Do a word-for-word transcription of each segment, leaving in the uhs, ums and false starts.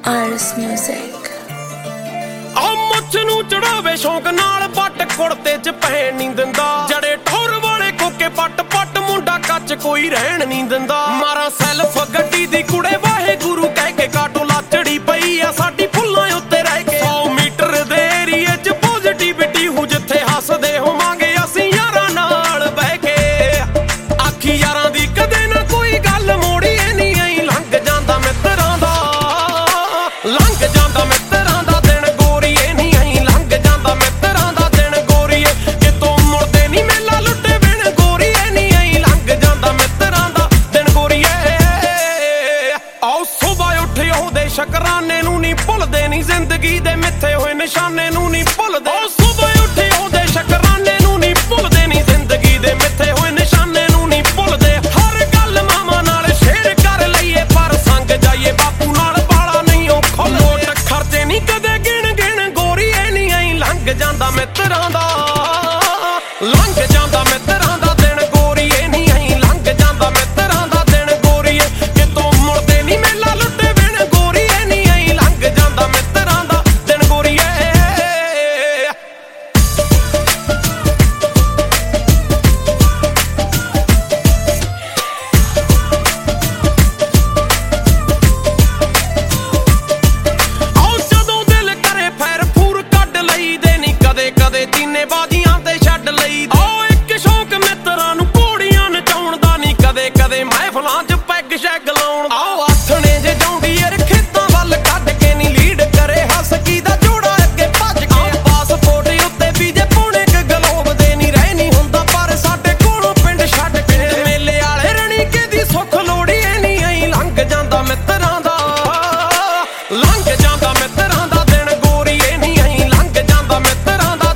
Iris Music। ਆ ਮੁੱਛ ਨੂੰ ਚੜਾਵੇ ਸ਼ੌਂਕ ਨਾਲ ਪੱਟ ਕੁੜਤੇ ਚ ਪਹਿਣ ਨਹੀਂ ਦਿੰਦਾ ਜੜੇ ਠੌਰ ਵਾਲੇ ਕੋਕੇ ਪੱਟ ਪੱਟ ਮੁੰਡਾ ਕੱਚ ਕੋਈ ਰਹਿਣ ਨਹੀਂ ਦਿੰਦਾ ਮਾਰਾ ਸੈਲਫ ਗੱਡੀ ਦੀ ਕੁੜੇ ਵਾਹਿਗੁਰੂ ਕਹਿ ਕੇ ਕਾਟੋ ਲਾਚੜੀ ਪਈ ਆ ਸਾਡੀ ਫੁੱਲਾਂ ਉੱਤੇ ਰਹਿ ਕੇ ਸੌ ਮੀਟਰ ਦੇ ਏਰੀਏ ਚ ਪੋਜ਼ਿਟਿਵਿਟੀ ਹੂੰ ਜਿੱਥੇ ਹੱਸਦੇ ਹੋਵਾਂਗੇ ਅਸੀਂ ਯਾਰਾਂ ਨਾਲ ਬਹਿ ਕੇ ਆਖੀ ਯਾਰਾਂ ਦੀ ਕਦੇ ਨਾ ਕੋਈ ਗੱਲ ਮੋੜੀ ਨਹੀਂ ਐਂ ਲੰਘ ਜਾਂਦਾ ਮਿੱਤਰਾਂ ਦਾ ਲੰਘ ਜਾਂਦਾ ਮਿੱਤਰਾਂ ਦਾ ਦਿਨ ਗੋਰੀਏ ਨਹੀਂ ਐਂ ਲੰਘ ਜਾਂਦਾ ਮਿੱਤਰਾਂ ਦਾ ਦਿਨ ਗੋਰੀਏ ਕਿਤੋਂ ਮੁੜਦੇ ਨਹੀਂ ਮੇਲਾ ਲੁੱਟੇ ਬਿਨ ਗੋਰੀਏ ਨਹੀਂ ਐਂ ਲੰਘ ਜਾਂਦਾ ਮਿੱਤਰਾਂ ਦਾ ਦਿਨ ਗੋਰੀਏ ਆਓ ਸੁਬਾਹ ਉੱਠੇ ਉਹਦੇ ਸ਼ੁਕਰਾਨੇ ਨੂੰ ਨਹੀਂ ਭੁੱਲਦੇ ਨਹੀਂ ਜ਼ਿੰਦਗੀ ਦੇ ਮਿੱਥੇ ਹੋਏ ਨਿਸ਼ਾਨੇ ਨੂੰ ਨਹੀਂ ਭੁੱਲਦੇ ਆਓ ਸੁਬਾਹ ਉੱਠੇ ਉਹਦੇ ਸ਼ੁਕਰਾਨੇ ਨੂੰ ਨਹੀਂ ਭੁੱਲਦੇ ਨਹੀਂ ਜ਼ਿੰਦਗੀ ਦੇ ਮਿੱਥੇ ਹੋਏ ਨਿਸ਼ਾਨੇ ਨੂੰ ਨਹੀਂ ਭੁੱਲਦੇ ਹਰ ਗੱਲ ਮਾਮਾ ਨਾਲ ਸ਼ੇਅਰ ਕਰ ਲਈਏ ਪਰ ਸੰਗ ਜਾਈਏ ਬਾਪੂ ਨਾਲ ਬਾਲਾ ਨਹੀਂ ਉਹ ਖੁੱਲ ਨੋਟ ਖਰਚੇ ਨਹੀਂ ਕਦੇ ਗਿਣ ਗਿਣ ਗੋਰੀਏ ਨਹੀਂ ਐਂ ਲੰਘ ਜਾਂਦਾ ਮਿੱਤਰਾਂ ਦਾ ਲੰਘ ਜਾਂਦਾ ਮਿੱਤਰਾਂ ਦਾ ਦਿਨ ਗੋਰੀਏ ਨਹੀਂ ਐਂ ਲੰਘ ਜਾਂਦਾ ਮਿੱਤਰਾਂ ਦਾ ਦਿਨ ਗੋਰੀਏ ਕਿਤੋਂ ਮੁੜਦੇ ਨਹੀਂ ਮੇਲਾ ਲੁੱਟੇ ਬਿਨ ਗੋਰੀਏ ਨਹੀਂ ਐਂ ਲੰਘ ਜਾਂਦਾ ਮਿੱਤਰਾਂ ਦਾ ਦਿਨ ਗੋਰੀਏ ਕਦੇ ਤੀਨੇ ਬਾਦੀਆਂ ਤੇ ਛੱਡ ਲਈ ਓ ਇੱਕ ਸ਼ੌਕ ਮਿੱਤਰਾਂ ਨੂੰ ਘੋੜੀਆਂ ਨਚਾਉਣ ਦਾ ਨਹੀਂ ਕਦੇ ਕਦੇ ਮਹਿਫਲਾਂ 'ਚ ਪੈਗ ਸ਼ੈਗ ਲਾਉਣ ਆਓ ਆਥਣੇ ਜੇ ਜਾਉਂਦੀ ਯਾਰ ਖੇਤਾਂ ਵੱਲ ਕੱਢ ਕੇ ਨਹੀਂ ਲੀਡ ਕਰੇ ਹਸਕੀ ਦਾ ਜੋੜਾ ਅੱਗੇ ਭੱਜ ਕੇ ਪਾਸਪੋਰਟ ਉੱਤੇ ਵੀ ਜੇ ਪੌਣੇ ਕ ਗਲੋਬ ਦੇ ਨਹੀਂ ਰਹਿ ਨਹੀਂ ਹੁੰਦਾ ਪਰ ਸਾਡੇ ਕੋਲੋਂ ਪਿੰਡ ਛੱਡ ਕੇ ਮੇਲੇ ਵਾਲੇ ਰਣੀਕੇ ਦੀ ਸੁੱਖ ਲੋੜੀ ਨਹੀਂ ਐਂ ਲੰਘ ਜਾਂਦਾ ਮਿੱਤਰਾਂ ਦਾ ਲੰਘ ਜਾਂਦਾ ਮਿੱਤਰਾਂ ਦਾ ਦਿਨ ਗੋਰੀਏ ਨਹੀਂ ਐਂ ਲੰਘ ਜਾਂਦਾ ਮਿੱਤਰਾਂ ਦਾ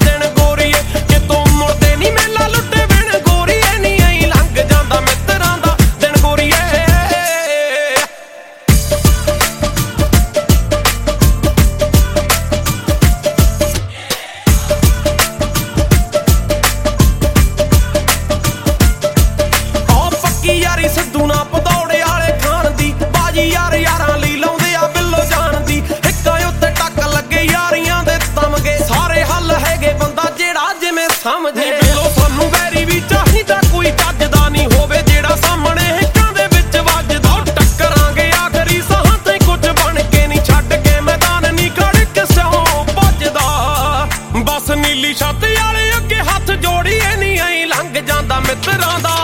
ਸਿੱਧੂ ਨਾ ਪਤੌੜੇ ਵਾਲੇ ਖਾਣ ਦੀ ਬਾਜੀ ਯਾਰ ਯਾਰਾਂ ਲਈ ਲਾਉਂਦੇ ਆ ਬਿੱਲੋ ਜਾਣ ਦੀ ਹਿੱਕਾਂ ਉੱਤੇ ਟੱਕ ਲੱਗੇ ਯਾਰੀਆਂ ਦੇ ਤਮਗੇ ਸਾਰੇ ਹੱਲ ਹੈਗੇ ਬੰਦਾ ਜਿਹੜਾ ਜਿਵੇਂ ਸਮਝੇ ਬਿੱਲੋ ਸਾਨੂੰ ਵੈਰੀ ਵੀ ਚਾਹੀਦਾ ਕੋਈ ਚੱਜਦਾ ਨਹੀਂ ਹੋਵੇ ਜਿਹੜਾ ਸਾਹਮਣੇ ਹਿੱਕਾਂ ਦੇ ਵਿੱਚ ਵੱਜਦਾ ਟੱਕਰਾਂਗੇ ਆਖਰੀ ਸਾਹਾਂ ਤੇ ਕੁਝ ਬਣ ਕੇ ਨਹੀਂ ਛੱਡ ਕੇ ਮੈਦਾਨ ਨਹੀਂ ਖੜਕ ਸਿਓ ਭੱਜਦਾ ਬਸ ਨੀਲੀ ਛੱਤ ਵਾਲੇ ਅੱਗੇ ਹੱਥ ਜੋੜੀਏ ਨਹੀਂ ਐਂ ਲੰਘ ਜਾਂਦਾ ਮਿੱਤਰਾਂ ਦਾ